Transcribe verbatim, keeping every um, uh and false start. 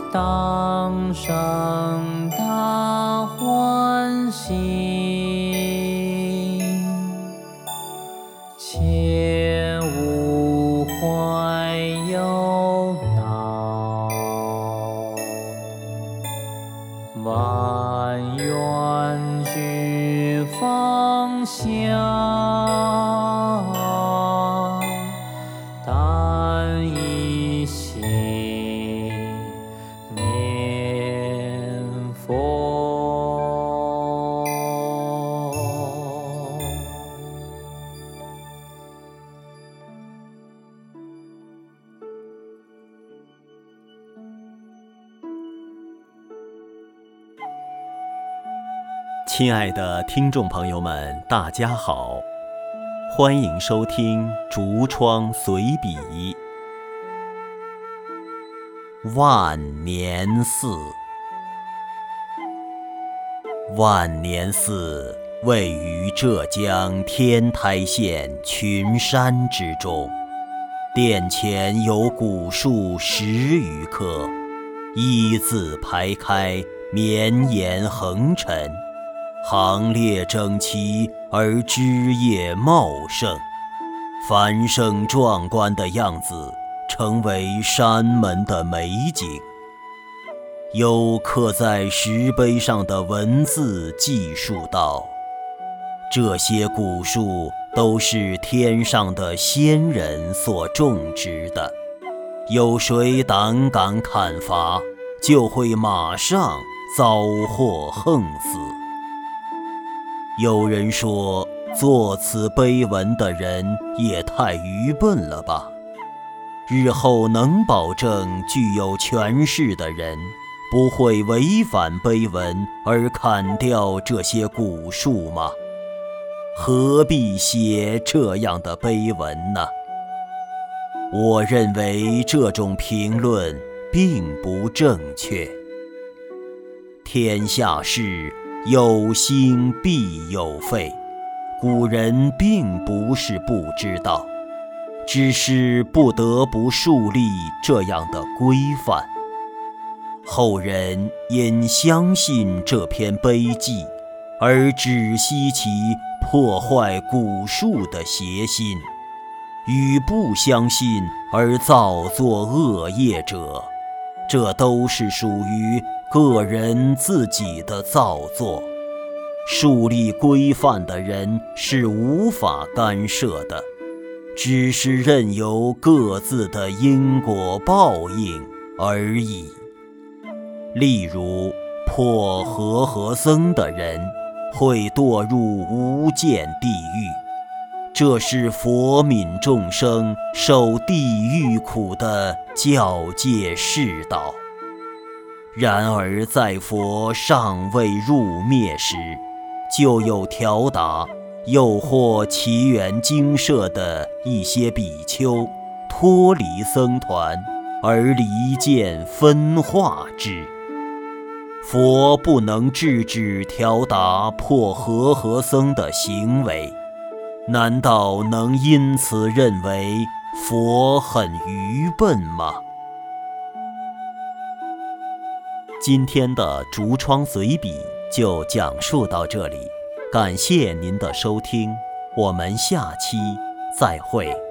当生大欢喜，切勿怀忧恼，万愿俱放下，但一心念佛。 亲爱的听众朋友们，大家好，欢迎收听竹窗随笔。万年寺。万年寺位于浙江天台县群山之中，殿前有古树十余棵，一字排开，绵延横陈，行列整齐而枝叶茂盛，繁盛壮观的样子成为山门的美景。有刻在石碑上的文字记述道，这些古树都是天上的仙人所种植的，有谁胆敢砍伐，就会马上遭祸横死。有人说，作此碑文的人也太愚笨了吧？日后能保证具有权势的人不会违反碑文而砍掉这些古树吗？何必写这样的碑文呢？我认为这种评论并不正确。天下事有兴必有废，古人并不是不知道，只是不得不树立这样的规范。后人因相信这篇碑记，而只惜其破坏古树的邪心，与不相信而造作恶业者，这都是属于个人自己的造作，树立规范的人是无法干涉的，只是任由各自的因果报应而已。例如，破和合僧的人会堕入无间地狱，这是佛悯众生受地狱苦的教戒示导。然而在佛尚未入灭时，就有调达诱惑祈愿精舍的一些比丘脱离僧团而离间分化之。佛不能制止调达破和合僧的行为，难道能因此认为佛很愚笨吗？今天的竹窗随笔就讲述到这里，感谢您的收听，我们下期再会。